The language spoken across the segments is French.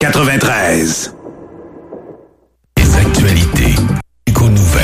93. Les actualités éco-nouvelles.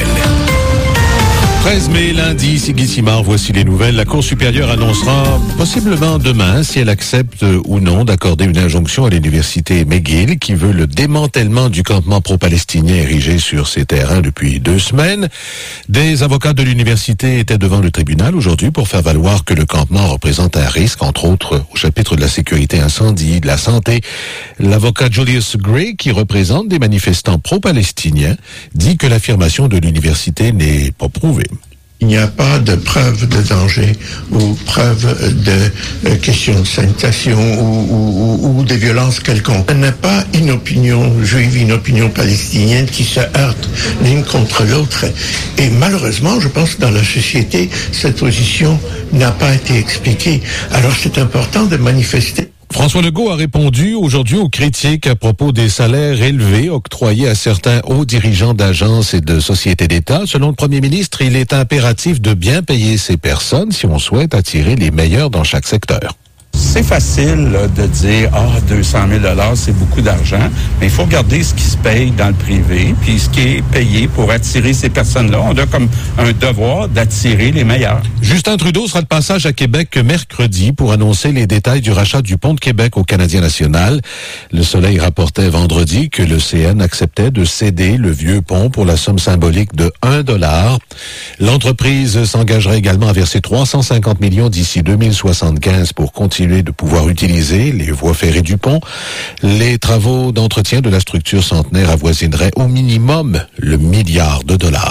13 mai, lundi, Siggy Simard, voici les nouvelles. La Cour supérieure annoncera possiblement demain si elle accepte ou non d'accorder une injonction à l'université McGill qui veut le démantèlement du campement pro-palestinien érigé sur ses terrains depuis 2 semaines. Des avocats de l'université étaient devant le tribunal aujourd'hui pour faire valoir que le campement représente un risque, entre autres au chapitre de la sécurité incendie, de la santé. L'avocat Julius Gray, qui représente des manifestants pro-palestiniens, dit que l'affirmation de l'université n'est pas prouvée. Il n'y a pas de preuve de danger ou preuve de question de sanitation ou de violence quelconque. Ce n'est pas une opinion juive, une opinion palestinienne qui se heurtent l'une contre l'autre. Et malheureusement, je pense que dans la société, cette position n'a pas été expliquée. Alors c'est important de manifester. François Legault a répondu aujourd'hui aux critiques à propos des salaires élevés octroyés à certains hauts dirigeants d'agences et de sociétés d'État. Selon le premier ministre, il est impératif de bien payer ces personnes si on souhaite attirer les meilleurs dans chaque secteur. C'est facile là, de dire « 200 000 $, c'est beaucoup d'argent », mais il faut regarder ce qui se paye dans le privé, puis ce qui est payé pour attirer ces personnes-là. On a comme un devoir d'attirer les meilleurs. Justin Trudeau sera de passage à Québec mercredi pour annoncer les détails du rachat du pont de Québec au Canadien national. Le Soleil rapportait vendredi que le CN acceptait de céder le vieux pont pour la somme symbolique de $1. L'entreprise s'engagerait également à verser 350 millions d'ici 2075 pour continuer de pouvoir utiliser les voies ferrées du pont. Les travaux d'entretien de la structure centenaire avoisineraient au minimum le $1 milliard.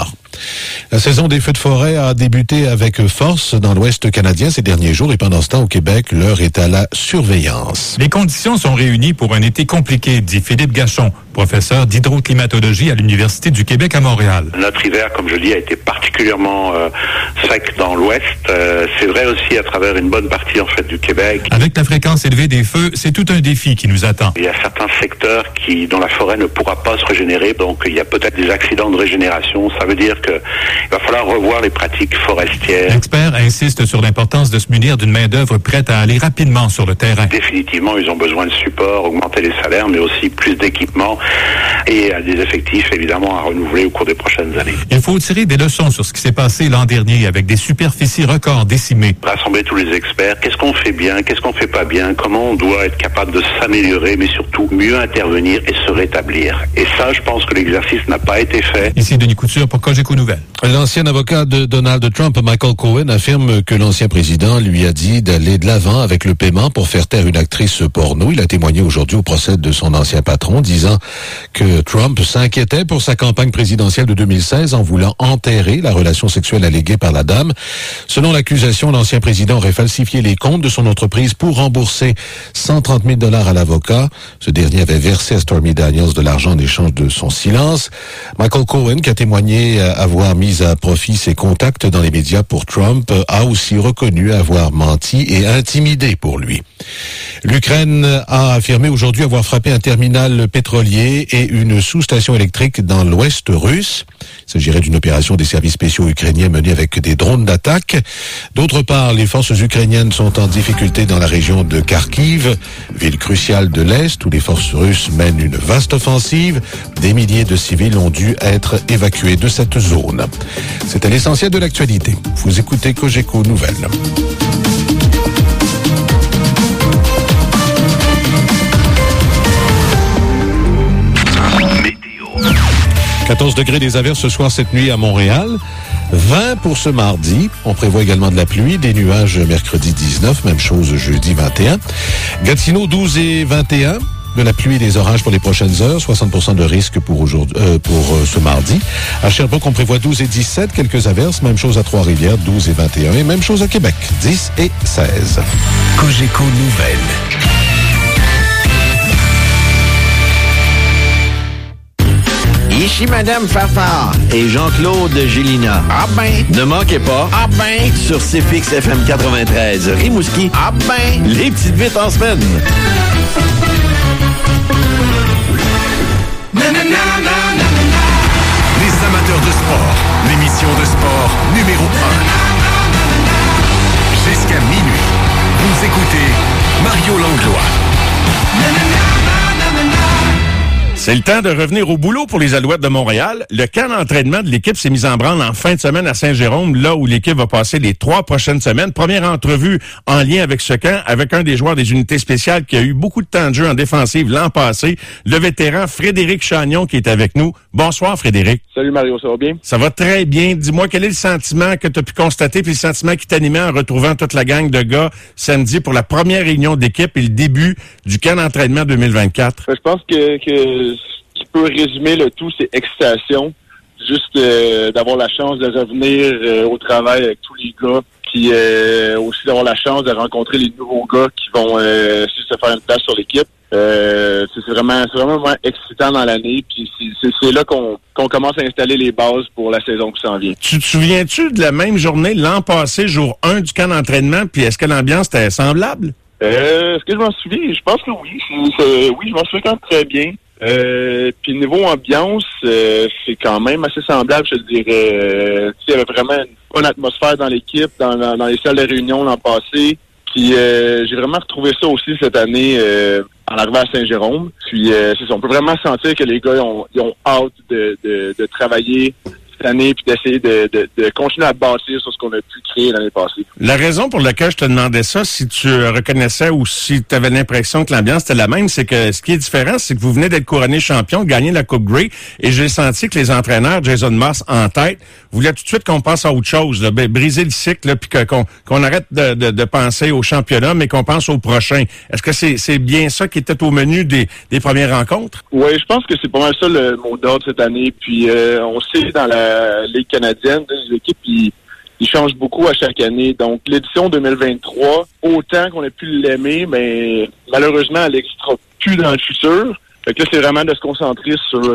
La saison des feux de forêt a débuté avec force dans l'Ouest canadien ces derniers jours et pendant ce temps au Québec, l'heure est à la surveillance. Les conditions sont réunies pour un été compliqué, dit Philippe Gachon, professeur d'hydroclimatologie à l'Université du Québec à Montréal. Notre hiver, comme je le dis, a été particulièrement sec dans l'Ouest. C'est vrai aussi à travers une bonne partie en fait du Québec. Avec la fréquence élevée des feux, c'est tout un défi qui nous attend. Il y a certains secteurs dont la forêt ne pourra pas se régénérer, donc il y a peut-être des accidents de régénération. Ça veut dire qu'il va falloir revoir les pratiques forestières. L'expert insiste sur l'importance de se munir d'une main-d'œuvre prête à aller rapidement sur le terrain. Définitivement, ils ont besoin de support, augmenter les salaires, mais aussi plus d'équipements et des effectifs, évidemment, à renouveler au cours des prochaines années. Il faut tirer des leçons sur ce qui s'est passé l'an dernier avec des superficies records décimées. Rassembler tous les experts, qu'est-ce qu'on fait bien, qu'est-ce qu'on fait pas bien, comment on doit être capable de s'améliorer, mais surtout mieux intervenir et se rétablir. Et ça, je pense que l'exercice n'a pas été fait. Ici Denis Couture pour Cogeco Nouvelles. L'ancien avocat de Donald Trump, Michael Cohen, affirme que l'ancien président lui a dit d'aller de l'avant avec le paiement pour faire taire une actrice porno. Il a témoigné aujourd'hui au procès de son ancien patron, disant que Trump s'inquiétait pour sa campagne présidentielle de 2016 en voulant enterrer la relation sexuelle alléguée par la dame. Selon l'accusation, l'ancien président aurait falsifié les comptes de son entreprise pour rembourser 130 000 $ à l'avocat. Ce dernier avait versé à Stormy Daniels de l'argent en échange de son silence. Michael Cohen, qui a témoigné avoir mis à profit ses contacts dans les médias pour Trump, a aussi reconnu avoir menti et intimidé pour lui. L'Ukraine a affirmé aujourd'hui avoir frappé un terminal pétrolier et une sous-station électrique dans l'ouest russe. Il s'agirait d'une opération des services spéciaux ukrainiens menée avec des drones d'attaque. D'autre part, les forces ukrainiennes sont en difficulté dans la région de Kharkiv, ville cruciale de l'Est, où les forces russes mènent une vaste offensive. Des milliers de civils ont dû être évacués de cette zone. C'était l'essentiel de l'actualité. Vous écoutez Cogeco Nouvelles. Météo. 14 degrés des averses ce soir, cette nuit à Montréal. 20 pour ce mardi. On prévoit également de la pluie, des nuages mercredi 19, même chose jeudi 21. Gatineau 12 et 21. De la pluie et des orages pour les prochaines heures, 60% de risque pour ce mardi. À Sherbrooke, on prévoit 12 et 17, quelques averses, même chose à Trois-Rivières, 12 et 21, et même chose à Québec, 10 et 16. Cogeco Nouvelles. Ici Madame Fafard et Jean-Claude Gélina. Ah ben! Ne manquez pas. Ah ben! Sur CFX FM 93, Rimouski. Ah ben! Les petites vites en semaine. Les amateurs de sport, l'émission de sport numéro 1. Jusqu'à minuit, vous écoutez Mario Langlois. C'est le temps de revenir au boulot pour les Alouettes de Montréal. Le camp d'entraînement de l'équipe s'est mis en branle en fin de semaine à Saint-Jérôme, là où l'équipe va passer les 3 prochaines semaines. Première entrevue en lien avec ce camp, avec un des joueurs des unités spéciales qui a eu beaucoup de temps de jeu en défensive l'an passé, le vétéran Frédéric Chagnon qui est avec nous. Bonsoir Frédéric. Salut Mario, ça va bien? Ça va très bien. Dis-moi, quel est le sentiment que tu as pu constater, puis le sentiment qui t'animait en retrouvant toute la gang de gars samedi pour la première réunion d'équipe et le début du camp d'entraînement 2024? Je pense que ce qui peut résumer le tout, c'est excitation. Juste d'avoir la chance de revenir au travail avec tous les gars, puis aussi d'avoir la chance de rencontrer les nouveaux gars qui vont se faire une place sur l'équipe. C'est vraiment excitant dans l'année, puis c'est là qu'on commence à installer les bases pour la saison qui s'en vient. Tu te souviens-tu de la même journée l'an passé, jour 1 du camp d'entraînement, puis est-ce que l'ambiance était semblable? Est-ce que je m'en souviens? Je pense que oui. Oui, je m'en souviens quand même très bien. Puis niveau ambiance, c'est quand même assez semblable, je te dirais. Il y avait vraiment une bonne atmosphère dans l'équipe, dans les salles de réunion l'an passé. Puis j'ai vraiment retrouvé ça aussi cette année en arrivant à Saint-Jérôme. Puis c'est ça, on peut vraiment sentir que les gars ils ont hâte de travailler cette année puis d'essayer de continuer à bâtir sur ce qu'on a pu créer l'année passée. La raison pour laquelle je te demandais ça, si tu reconnaissais ou si tu avais l'impression que l'ambiance était la même, c'est que ce qui est différent, c'est que vous venez d'être couronné champion, de gagner la Coupe Grey, et j'ai senti que les entraîneurs, Jason Moss en tête, voulaient tout de suite qu'on pense à autre chose, là, briser le cycle, puis qu'on arrête de penser au championnat, mais qu'on pense au prochain. Est-ce que c'est bien ça qui était au menu des premières rencontres? Oui, je pense que c'est pas mal ça le mot d'ordre cette année. Puis on sait dans la Ligue canadienne, les équipes, ils changent beaucoup à chaque année. Donc, l'édition 2023, autant qu'on a pu l'aimer, mais malheureusement, elle n'existera plus dans le futur. Fait que là, c'est vraiment de se concentrer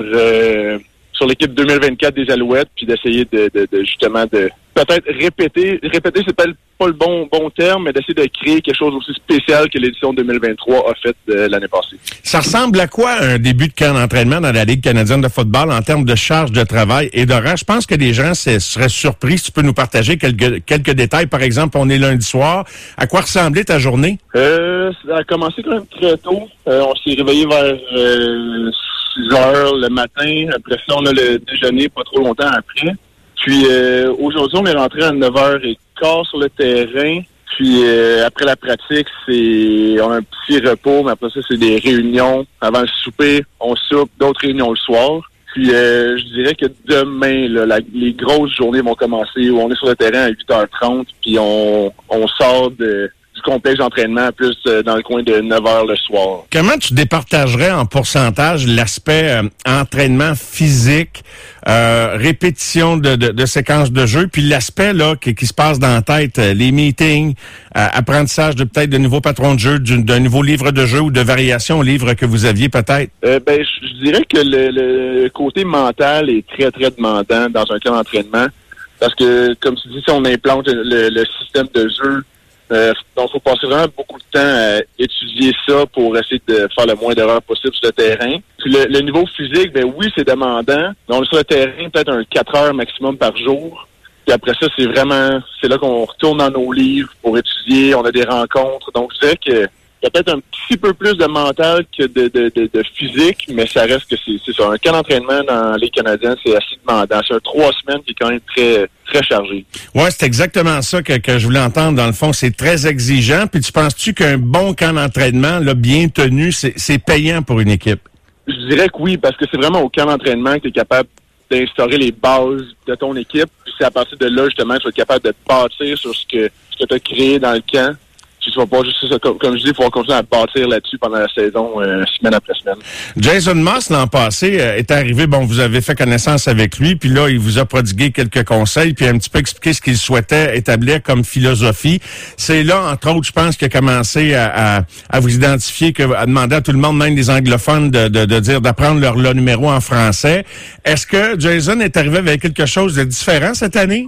sur l'équipe 2024 des Alouettes, puis d'essayer de justement de peut-être répéter, c'est pas le bon terme, mais d'essayer de créer quelque chose aussi spécial que l'édition 2023 a fait l'année passée. Ça ressemble à quoi un début de camp d'entraînement dans la Ligue canadienne de football en termes de charge de travail et d'horaire? Je pense que les gens seraient surpris si tu peux nous partager quelques détails. Par exemple, on est lundi soir. À quoi ressemblait ta journée? Ça a commencé quand même très tôt. On s'est réveillé vers 6 heures le matin. Après ça, on a le déjeuner pas trop longtemps après. Puis aujourd'hui, on est rentré à 9h15 sur le terrain. Puis après la pratique, on a un petit repos, mais après ça, c'est des réunions. Avant le souper, on soupe, d'autres réunions le soir. Puis je dirais que demain, là, les grosses journées vont commencer où on est sur le terrain à 8h30, puis on sort du complexe d'entraînement plus dans le coin de 9h le soir. Comment tu départagerais en pourcentage l'aspect entraînement physique, répétition de séquences de jeu, puis l'aspect là qui se passe dans la tête, les meetings, apprentissage de peut-être de nouveaux patrons de jeu, d'un nouveau livre de jeu ou de variation au livre que vous aviez peut-être? Je dirais que le côté mental est très, très demandant dans un camp d'entraînement parce que, comme tu dis, si on implante le système de jeu, donc, il faut passer vraiment beaucoup de temps à étudier ça pour essayer de faire le moins d'erreurs possible sur le terrain. Puis le niveau physique, oui, c'est demandant. Donc, sur le terrain, peut-être 4 heures maximum par jour. Puis après ça, c'est là qu'on retourne dans nos livres pour étudier. On a des rencontres. Donc, je dirais que il y a peut-être un petit peu plus de mental que de physique, mais ça reste que c'est ça. Un camp d'entraînement dans les Canadiens, c'est assez demandant. C'est 3 semaines qui est quand même très, très chargé. Ouais, c'est exactement ça que je voulais entendre. Dans le fond, c'est très exigeant. Puis tu penses-tu qu'un bon camp d'entraînement, là, bien tenu, c'est payant pour une équipe? Je dirais que oui, parce que c'est vraiment au camp d'entraînement que tu es capable d'instaurer les bases de ton équipe. Puis c'est à partir de là, justement, que tu vas être capable de bâtir sur ce que tu as créé dans le camp. Tu ne vas pas juste ça, comme je dis, il faut continuer à bâtir là-dessus pendant la saison, semaine après semaine. Jason Moss, l'an passé, est arrivé, vous avez fait connaissance avec lui, puis là, il vous a prodigué quelques conseils, puis un petit peu expliqué ce qu'il souhaitait établir comme philosophie. C'est là, entre autres, je pense, qu'il a commencé à vous identifier, à demander à tout le monde, même des anglophones, de dire, d'apprendre leur numéro en français. Est-ce que Jason est arrivé avec quelque chose de différent cette année?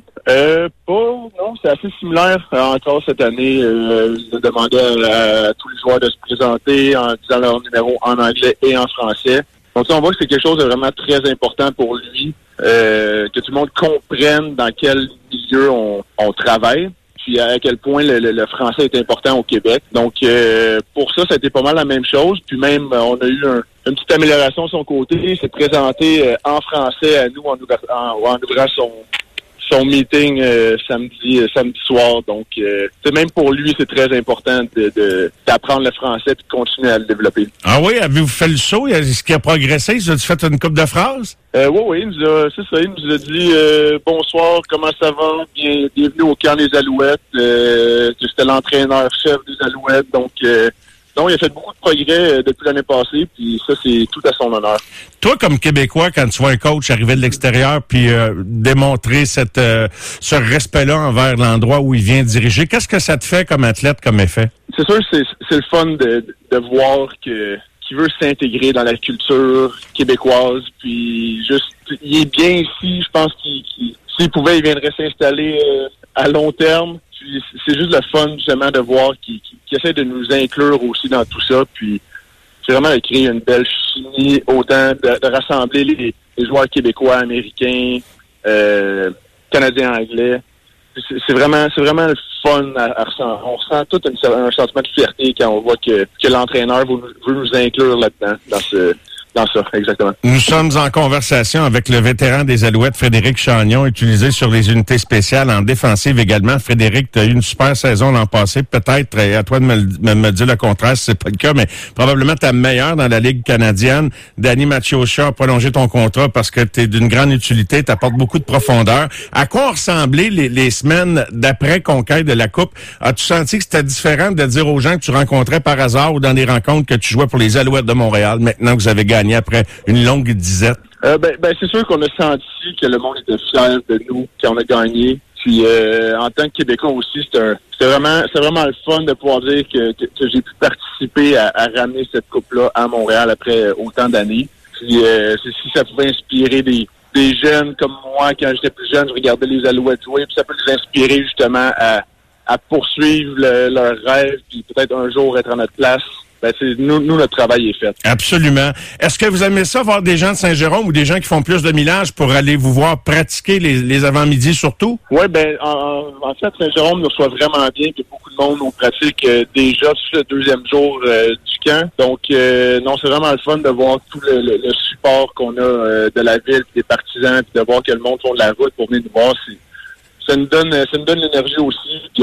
Non, c'est assez similaire encore cette année. Je demandais à tous les joueurs de se présenter en disant leur numéro en anglais et en français. Donc on voit que c'est quelque chose de vraiment très important pour lui, que tout le monde comprenne dans quel milieu on travaille. puis à quel point le français est important au Québec. Donc, pour ça a été pas mal la même chose. Puis même, on a eu une petite amélioration de son côté. Il s'est présenté en français à nous en ouvrant son meeting samedi soir. Donc, même pour lui, c'est très important d'apprendre le français et de continuer à le développer. Ah oui? Avez-vous fait le saut? Est-ce qu'il a progressé? As-tu fait une couple de phrases? Oui, il nous a dit bonsoir, comment ça va? Bienvenue au camp des Alouettes. J'étais l'entraîneur-chef des Alouettes, donc il a fait beaucoup de progrès depuis l'année passée, puis ça, c'est tout à son honneur. Toi, comme Québécois, quand tu vois un coach arriver de l'extérieur puis démontrer ce respect-là envers l'endroit où il vient diriger, qu'est-ce que ça te fait comme athlète, comme effet? C'est sûr, c'est le fun de voir qu'il veut s'intégrer dans la culture québécoise, puis juste, il est bien ici, je pense s'il pouvait, il viendrait s'installer à long terme. Puis c'est juste le fun, justement, de voir qu'il essaie de nous inclure aussi dans tout ça, puis c'est vraiment de créer une belle chimie, autant de rassembler les joueurs québécois, américains, canadiens, anglais. C'est vraiment le fun à ressentir. On ressent tout un sentiment de fierté quand on voit que l'entraîneur veut nous inclure là-dedans, dans ça, exactement. Nous sommes en conversation avec le vétéran des Alouettes, Frédéric Chagnon, utilisé sur les unités spéciales en défensive également. Frédéric, tu as eu une super saison l'an passé. Peut-être, à toi de me dire le contraire si c'est pas le cas, mais probablement ta meilleure dans la Ligue canadienne. Danny Maciocia a prolongé ton contrat parce que tu es d'une grande utilité, tu apportes beaucoup de profondeur. À quoi ont ressemblé les semaines d'après conquête de la Coupe? As-tu senti que c'était différent de dire aux gens que tu rencontrais par hasard ou dans des rencontres que tu jouais pour les Alouettes de Montréal, maintenant que vous avez gagné après une longue disette? C'est sûr qu'on a senti que le monde était fier de nous quand on a gagné. Puis en tant que Québécois aussi, c'est vraiment le fun de pouvoir dire que j'ai pu participer à ramener cette coupe-là à Montréal après autant d'années. Puis si ça pouvait inspirer des jeunes comme moi, quand j'étais plus jeune, je regardais les Alouettes jouer, puis ça peut les inspirer justement à poursuivre leur rêve, puis peut-être un jour être à notre place. Nous, notre travail est fait. Absolument. Est-ce que vous aimez ça, voir des gens de Saint-Jérôme ou des gens qui font plus de millage pour aller vous voir pratiquer les avant-midi surtout? Oui, en fait, Saint-Jérôme nous reçoit vraiment bien, puis beaucoup de monde nous pratique déjà sur le deuxième jour du camp. Donc, non, c'est vraiment le fun de voir tout le support qu'on a de la ville, des partisans, puis de voir que le monde font de la route pour venir nous voir. Ça nous donne l'énergie aussi, puis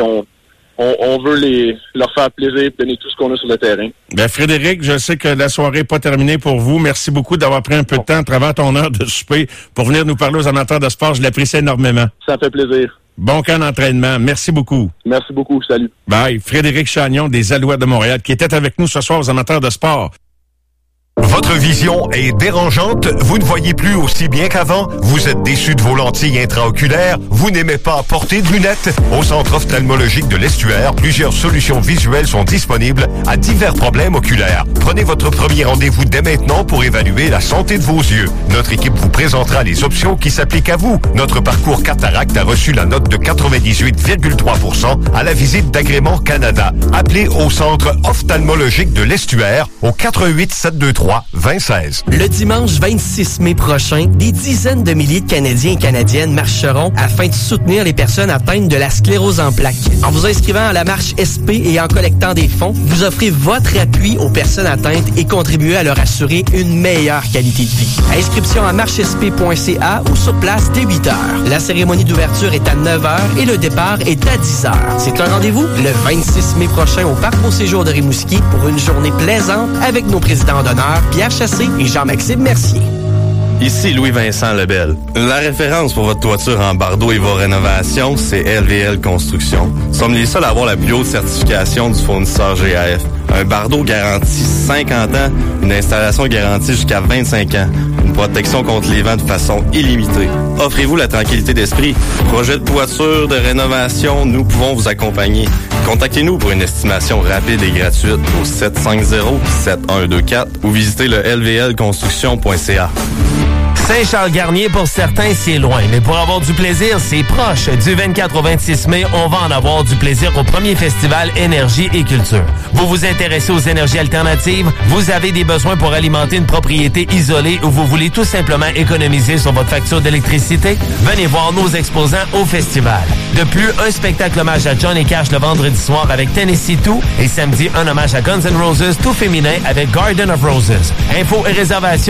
on veut leur faire plaisir et donner tout ce qu'on a sur le terrain. Frédéric, je sais que la soirée n'est pas terminée pour vous. Merci beaucoup d'avoir pris un peu de temps à travers ton heure de souper pour venir nous parler aux amateurs de sport. Je l'apprécie énormément. Ça fait plaisir. Bon camp d'entraînement. Merci beaucoup. Merci beaucoup. Salut. Bye. Frédéric Chagnon des Alouettes de Montréal qui était avec nous ce soir aux amateurs de sport. Votre vision est dérangeante? Vous ne voyez plus aussi bien qu'avant? Vous êtes déçu de vos lentilles intraoculaires? Vous n'aimez pas porter de lunettes? Au Centre ophtalmologique de l'Estuaire, plusieurs solutions visuelles sont disponibles à divers problèmes oculaires. Prenez votre premier rendez-vous dès maintenant pour évaluer la santé de vos yeux. Notre équipe vous présentera les options qui s'appliquent à vous. Notre parcours cataracte a reçu la note de 98,3% à la visite d'Agrément Canada. Appelez au Centre ophtalmologique de l'Estuaire au 88 723 2016. Le dimanche 26 mai prochain, des dizaines de milliers de Canadiens et Canadiennes marcheront afin de soutenir les personnes atteintes de la sclérose en plaques. En vous inscrivant à la marche SP et en collectant des fonds, vous offrez votre appui aux personnes atteintes et contribuez à leur assurer une meilleure qualité de vie. Inscription à marchesp.ca ou sur place dès 8 heures. La cérémonie d'ouverture est à 9 heures et le départ est à 10 heures. C'est un rendez-vous le 26 mai prochain au Parc Beau Séjour de Rimouski pour une journée plaisante avec nos présidents d'honneur Pierre Chassé et Jean-Maxime Mercier. Ici Louis-Vincent Lebel. La référence pour votre toiture en bardeau et vos rénovations, c'est LVL Construction. Nous sommes les seuls à avoir la plus haute certification du fournisseur GAF. Un bardeau garantit 50 ans, une installation garantie jusqu'à 25 ans, une protection contre les vents de façon illimitée. Offrez-vous la tranquillité d'esprit. Projet de toiture, de rénovation, nous pouvons vous accompagner. Contactez-nous pour une estimation rapide et gratuite au 750-7124 ou visitez le lvlconstruction.ca. Saint-Charles-Garnier, pour certains, c'est loin. Mais pour avoir du plaisir, c'est proche. Du 24 au 26 mai, on va en avoir du plaisir au premier festival Énergie et Culture. Vous vous intéressez aux énergies alternatives? Vous avez des besoins pour alimenter une propriété isolée ou vous voulez tout simplement économiser sur votre facture d'électricité? Venez voir nos exposants au festival. De plus, un spectacle hommage à Johnny Cash le vendredi soir avec Tennessee 2 et samedi, un hommage à Guns N' Roses tout féminin avec Garden of Roses. Infos et réservations